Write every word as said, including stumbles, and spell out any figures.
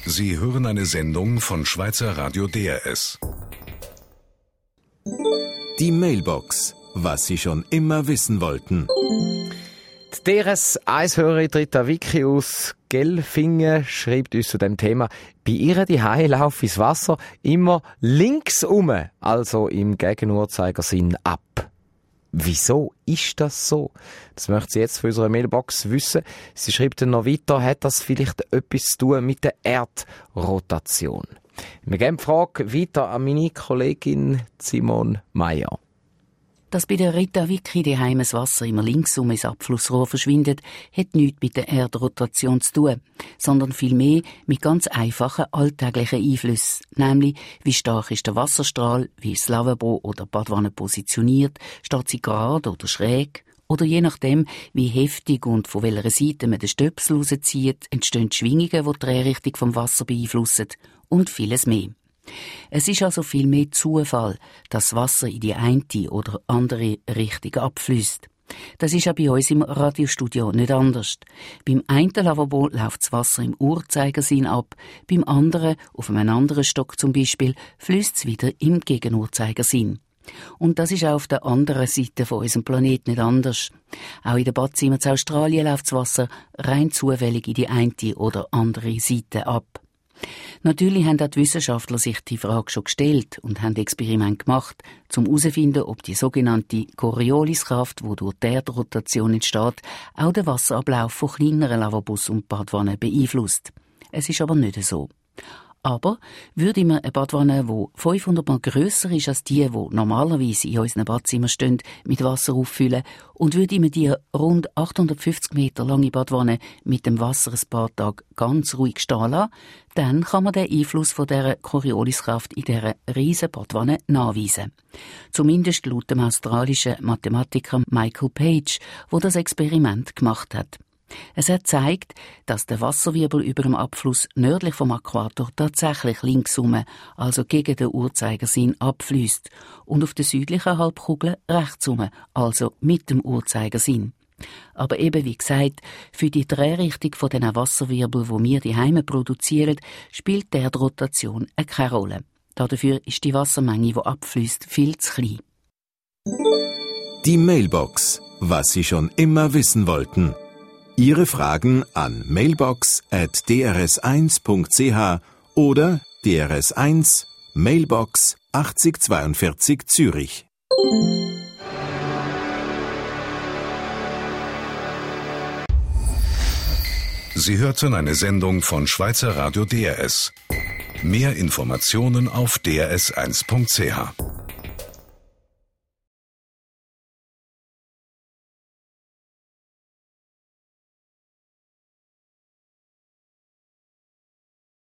Sie hören eine Sendung von Schweizer Radio D R S. Die Mailbox. Was Sie schon immer wissen wollten. Die D R S eins-Hörerin Rita Vicky aus Gelfingen schreibt uns zu dem Thema: Bei ihr daheim laufe ich das Wasser immer links um, also im Gegenuhrzeigersinn ab. Wieso ist das so? Das möchte sie jetzt von unserer Mailbox wissen. Sie schreibt dann noch weiter, hat das vielleicht etwas zu tun mit der Erdrotation? Wir geben die Frage weiter an meine Kollegin Simone Meyer. Dass bei der Rita Vicky daheim das Wasser immer linksum ins Abflussrohr verschwindet, hat nichts mit der Erdrotation zu tun, sondern vielmehr mit ganz einfachen alltäglichen Einflüssen, nämlich wie stark ist der Wasserstrahl, wie ist das Lavabo oder die Badwanne positioniert, steht sie gerade oder schräg, oder je nachdem, wie heftig und von welcher Seite man den Stöpsel rauszieht, entstehen Schwingungen, die die Drehrichtung vom Wasser beeinflussen und vieles mehr. Es ist also viel mehr Zufall, dass das Wasser in die eine oder andere Richtung abfließt. Das ist auch bei uns im Radiostudio nicht anders. Beim einen Lavabo läuft das Wasser im Uhrzeigersinn ab, beim anderen, auf einem anderen Stock zum Beispiel, fließt es wieder im Gegenuhrzeigersinn. Und das ist auch auf der anderen Seite von unserem Planeten nicht anders. Auch in den Badzimmern in Australien läuft das Wasser rein zufällig in die eine oder andere Seite ab. Natürlich haben auch die Wissenschaftler sich die Frage schon gestellt und haben Experimente gemacht, um herauszufinden, ob die sogenannte Corioliskraft, die durch die Erdrotation entsteht, auch den Wasserablauf von kleineren Lavabos und Badwannen beeinflusst. Es ist aber nicht so. Aber würde man eine Badwanne, die fünfhundert Mal grösser ist als die, die normalerweise in unseren Badzimmern stehen, mit Wasser auffüllen und würde man die rund achthundertfünfzig Meter lange Badwanne mit dem Wasser ein paar Tage ganz ruhig stehen lassen, dann kann man den Einfluss von dieser Corioliskraft in dieser riesen Badwanne nachweisen. Zumindest laut dem australischen Mathematiker Michael Page, der das Experiment gemacht hat. Es hat gezeigt, dass der Wasserwirbel über dem Abfluss nördlich vom Äquator tatsächlich linksum, also gegen den Uhrzeigersinn, abfließt und auf der südlichen Halbkugel rechtsum, also mit dem Uhrzeigersinn. Aber eben wie gesagt, für die Drehrichtung von diesen Wasserwirbel, die wir daheim produzieren, spielt die Erdrotation keine Rolle. Dafür ist die Wassermenge, die abfließt, viel zu klein. Die Mailbox. Was Sie schon immer wissen wollten. Ihre Fragen an mailbox at d r s eins punkt c h oder D R S eins Mailbox achtzig zweiundvierzig Zürich. Sie hörten eine Sendung von Schweizer Radio D R S. Mehr Informationen auf d r s eins punkt c h.